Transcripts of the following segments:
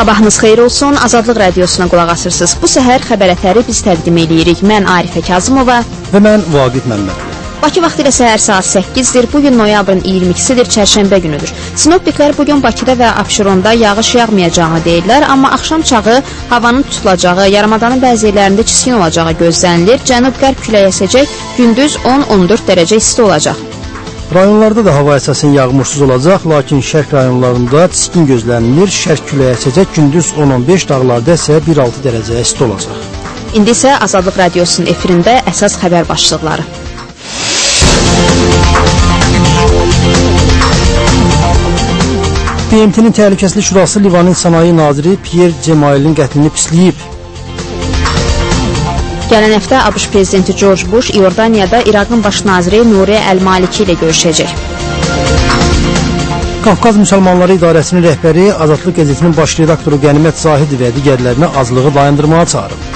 Sabahınız xeyir olsun, Azadlıq Radiosuna qulaq asırsınız. Bu səhər xəbərətləri biz təqdim edirik. Mən Arifə Kazımova və mən Vaqif Məmmədli. Bakı vaxtı ilə səhər saat 8-dir. Bugün noyabrın 22-sidir, çərşənbə günüdür. Sinoptiklər bugün Bakıda və Abşeronda yağış yağmayacağını deyirlər, amma axşam çağı havanın tutulacağı, yarımadanın bəzi yerlərində çiskin olacağı gözlənilir. Cənub-qərb küləyi əsəcək, gündüz 10-14 dərəcə isti olacaq. Rayonlarda da hava əsasən yağmursuz olacaq, lakin şərq rayonlarında çiskin gözlənilir. Şərq küləyi əsəcək, gündüz 10-15, dağlarda isə 1-6 dərəcə isti olacaq. İndi isə Azadlıq Radiosunun efirində əsas xəbər başlıqları. BMT-nin Təhlükəsizlik Şurası Livanın sənaye naziri Pierre Cemailin qətlini pisləyib. Gələn həftə ABŞ prezidenti George Bush İordaniyada İraqın baş naziri Nuri Əl-Maliki ilə görüşəcək. Qafqaz Müsəlmanları İdarəsinin rəhbəri Azadlıq qəzetinin baş redaktoru Qənimət Zahid və digərlərinə azlığı dayandırmağa çağırıb.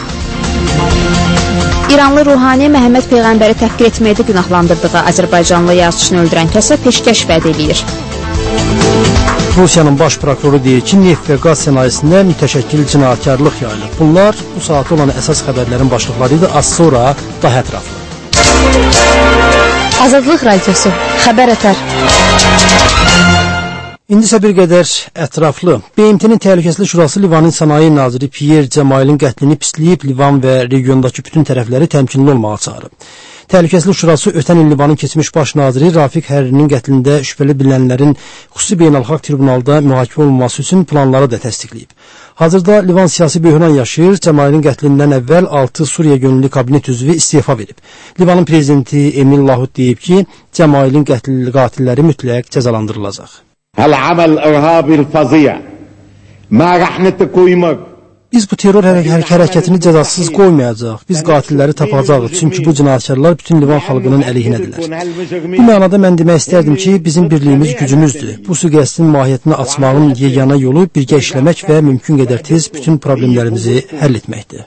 İranlı ruhani Məhəmməd Peyğəmbəri təhqir etməkdə günahlandırdığı Azərbaycanlı yazıçını öldürən kəsə peşkəş vəd edir. Rusiyanın baş prokuroru deyir ki, neft və qaz sənayesində mütəşəkkil cinayətkarlıq yayılır. Bunlar bu saatda olan əsas xəbərlərin başlıqları idi. Az sonra daha ətraflı. Azadlıq Radiosu, xəbər ətər. İndi isə bir qədər ətraflı. BMT-nin Təhlükəsizlik Şurası Livanın sənaye naziri Pierre Cemailin qətlini pisləyib, Livan və regiondakı bütün tərəfləri təmkinli olmağa çağırıb. Təhlükəsizlik Şurası ötən il Livanın keçmiş baş naziri Rafiq Hərrinin qətlində şübhəli bilinənlərin xüsusi beynəlxalq tribunalda mühakimə olunması üçün planları da təsdiqləyib. Hazırda Livan siyasi böhran yaşayır. Cemailin qətlindən əvvəl 6 Suriya yönümlü kabinet üzvü istefa verib. Livanın prezidenti Emil Lahud deyib ki, Cemailin qatilləri mütləq cəzalandırılacaq. Biz bu terror hərəkətini cəzasız qoymayacaq. Biz qatilləri tapacağıq. Çünki bu cinayətkarlar bütün Livan xalqının əleyhinədirlər. Bu mənada mən demək istərdim ki, bizim birliyimiz gücümüzdür. Bu sui-qəsdin mahiyyətini açmağın yeganə yolu birgə işləmək və mümkün qədər tez bütün problemlərimizi həll etməkdir.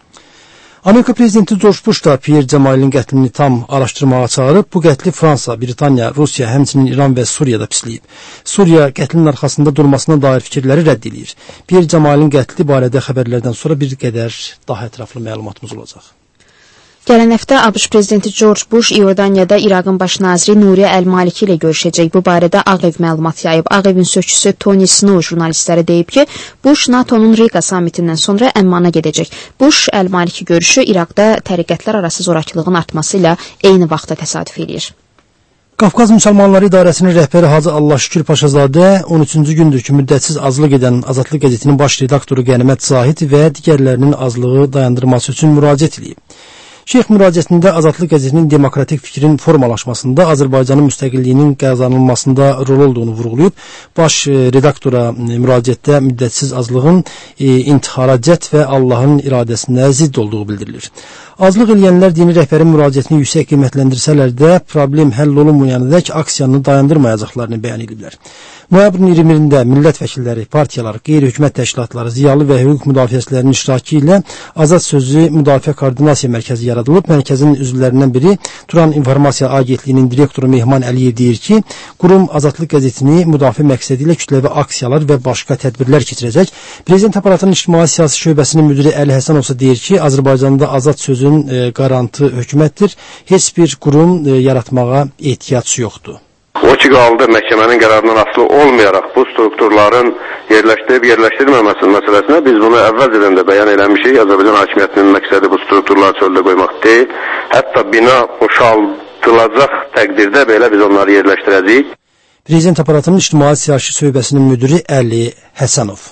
Amerika prezidenti George Bush da Pierre Cemailin qətlini tam araşdırmağa çağırıb. Bu qətli Fransa, Britaniya, Rusiya, həmçinin İran və Suriyada pisləyib. Suriya qətlin arxasında durmasına dair fikirləri rədd edir. Pierre Cemailin qətli barədə xəbərlərdən sonra bir qədər daha ətraflı məlumatımız olacaq. Gələn həftə ABŞ prezidenti George Bush İordaniyada İraqın baş naziri Nuri Əl-Maliki ilə görüşəcək. Bu barədə Ağ Ev məlumat yayıb. Ağ Evin sözçüsü Tony Snow jurnalistlərə deyib ki, Bush NATO-nun Riga sammitindən sonra Əmmana gedəcək. Bush Əl-Maliki görüşü İraqda təriqətlər arası zorakılığın artması ilə eyni vaxtda təsadüf edir. Qafqaz Müsəlmanları İdarəsinin rəhbəri Hacı Allahşükür Paşazadə 13-cü gündür ki, müddətsiz azlıq edən Azadlıq qəzetinin baş redaktoru Qənimət Zahid və digərlərinin azlığı dayandırması üçün müraciət edib. Şeyx müraciətində Azadlıq qəzetinin demokratik fikrin formalaşmasında Azərbaycanın müstəqilliyinin qazanılmasında rol olduğunu vurğulayıb. Baş redaktora müraciətdə müddətsiz azlığın intihara cəhd və Allahın iradəsinə zidd olduğu bildirilir. Azlıq eləyənlər dini rəhbərin müraciətini yüksək qiymətləndirsələr də problem həll olunmayanadək aksiyanı dayandırmayacaqlarını bəyan ediblər. Noyabrın 20-də millət vəkilləri, partiyalar, qeyri-hökumət təşkilatları, ziyalı və hüquq müdafiəçilərinin iştirakı ilə Azad Sözü Müdafiə Koordinasiya Mərkəzi yaradılıb. Mərkəzin üzvlərindən biri Turan İnformasiya Agentliyinin direktoru Mehman Əliyev deyir ki, qurum Azadlıq qəzetini müdafiə məqsədi ilə kütləvi aksiyalar və başqa tədbirlər keçirəcək. Prezident aparatının ictimai siyasi şöbəsinin müdiri Əli Həsənov deyir ki, Azərbaycanda azad sözün qarantı hökumətdir. Heç bir qurum yaratmağa ehtiyac yoxdur. O ki qaldı məhkəmənin qərarından asılı olmayaraq bu strukturların yerləşdirilməməsi məsələsinə biz bunu əvvəlcədən də bəyan eləmişik. Azərbaycan hakimiyyətinin məqsədi bu strukturları çöldə qoymaq deyil. Hətta bina boşaldılacaq təqdirdə belə biz onları yerləşdirəcəyik. Prezident aparatının ictimai siyasi şöbəsinin müdiri Əli Həsənov.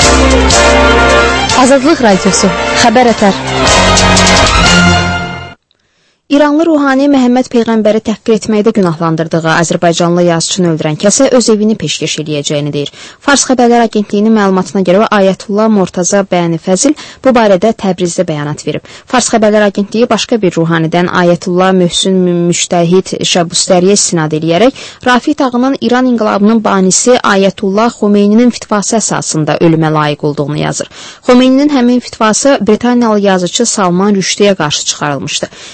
Azadlıq Radiosu, xəbər ətər. İranlı ruhani Məhəmməd Peyğəmbəri təhqir etməkdə günahlandırdığı Azərbaycanlı yazıçını öldürən kəsə öz evini peşkəş eləyəcəyini deyir. Fars Xəbərlər Agentliyinin məlumatına görə Ayətullah Murtaza Bəni Fəzil bu barədə Təbrizdə bəyanat verib. Fars Xəbərlər Agentliyi başqa bir ruhanidən Ayətullah Möhsün Müştəhid Şəbustəriyə istinad eləyərək Rafiq Tağının İran inqilabının banisi Ayətullah Xomeyninin fitvası əsasında ölümə layiq olduğunu yazır. Xomeyninin həmin fitvası Britaniyalı yazıcı Salman Rüşdiyə qarşı çıxarılmışdı. Nəsmi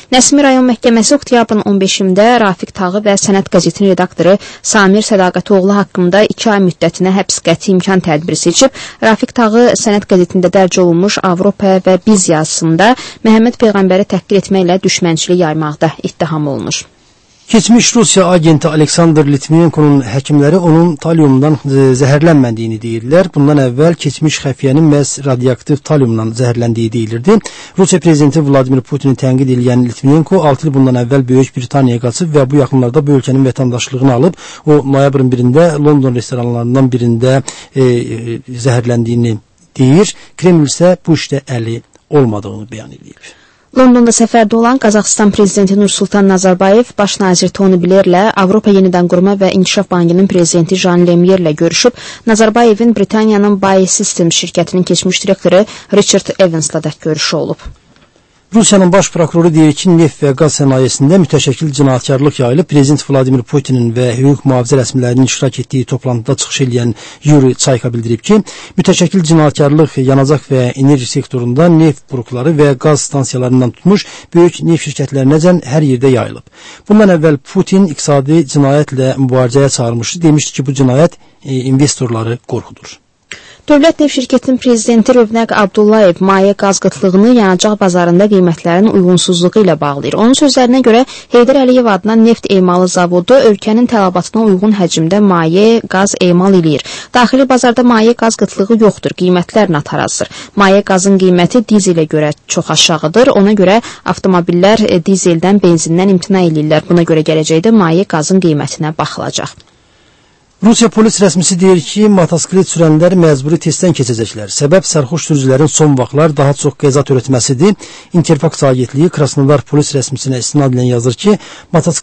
rayon məhkəməsi oktyabrın 15-də Rafiq Tağı və Sənət qəzetinin redaktoru Samir Sədaqətoğlu haqqında 2 ay müddətinə həbs qəti imkan tədbiri seçib. Rafiq Tağı Sənət qəzetində dərc olunmuş Avropa və Biz yazısında Məhəmməd Peyğəmbəri təhqir etməklə düşmənçilik yaymaqda ittiham olunur. Keçmiş Rusiya agenti Aleksandr Litvinenkonun həkimləri onun talyumdan zəhərlənmədiyini deyirlər. Bundan əvvəl keçmiş xəfiyyənin məhz radioaktiv talyumdan zəhərləndiyi deyilirdi. Rusiya prezidenti Vladimir Putini tənqid edən Litvinenko 6 il bundan əvvəl Böyük Britaniyaya qaçıb və bu yaxınlarda bu ölkənin vətəndaşlığını alıb. O, noyabrın 1-də London restoranlarından birində zəhərləndiyini deyir. Kreml isə bu işdə əli olmadığını bəyan edib. Londonda səfərdə olan Qazaxıstan prezidenti Nursultan Nazarbayev baş nazir Tony Blairlə Avropa Yenidən Qurma və İnkişaf Bankının prezidenti Jean Lemierlə görüşüb. Nazarbayevin Britaniyanın Bayer Systems şirkətinin keçmiş direktoru Richard Evans'la da görüşü olub. Rusiyanın baş prokuroru deyir ki, neft və qaz sənayesində mütəşəkkil cinayətkarlıq yayılıb. Prezident Vladimir Putinin və hüquq mühafizə rəsmilərinin iştirak etdiyi toplantıda çıxış edən Yuri Çayka bildirib ki, mütəşəkkil cinayətkarlıq yanacaq və enerji sektorunda neft burukları və qaz stansiyalarından tutmuş böyük neft şirkətlərinəcən hər yerdə yayılıb. Bundan əvvəl Putin iqtisadi cinayətlə mübarizəyə çağırmışdı. Demişdi ki, bu cinayət investorları qorxudur. Dövlət neft şirkətinin prezidenti Rövnəq Abdullayev maye qaz qıtlığını yanacaq bazarında qiymətlərin uyğunsuzluğu ilə bağlayır. Onun sözlərinə görə Heydər Əliyev adına neft emalı zavodu ölkənin tələbatına uyğun həcmdə maye qaz emal eləyir. Daxili bazarda maye qaz qıtlığı yoxdur, qiymətlər natarazdır. Maye qazın qiyməti dizelə görə çox aşağıdır. Ona görə avtomobillər dizeldən, benzindən imtina edirlər. Buna görə gələcəkdə maye qazın qiymətinə baxılacaq. Rusiya polis rəsmisi deyir ki, motosiklet sürənlər məcburi testdən keçəcəklər. Səbəb sərxoş sürücülərin son vaxtlar daha çox qəza törətməsidir. Interfaks agentliyi Krasnodar polis rəsmisinə istinadən yazır ki,